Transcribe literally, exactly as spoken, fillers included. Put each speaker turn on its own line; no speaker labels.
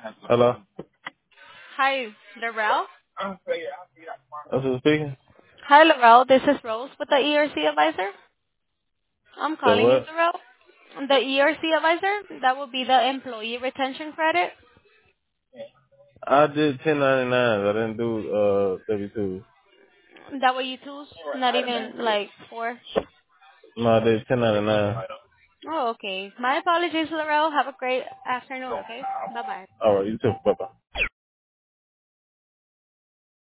Hello?
Hi, Laurel.
That's who's speaking?
Hi, Laurel. This is Rose with the E R C advisor. I'm
Say
calling you,
what?
Laurel. The E R C advisor, that will be the employee retention credit.
I did ten ninety-nines. I didn't do uh W two.
That way you choose, not even like four.
No, I did ten ninety-nine.
Oh, okay. My apologies, Laurel. Have a great afternoon, okay? Bye-bye.
All right, you too. Bye bye.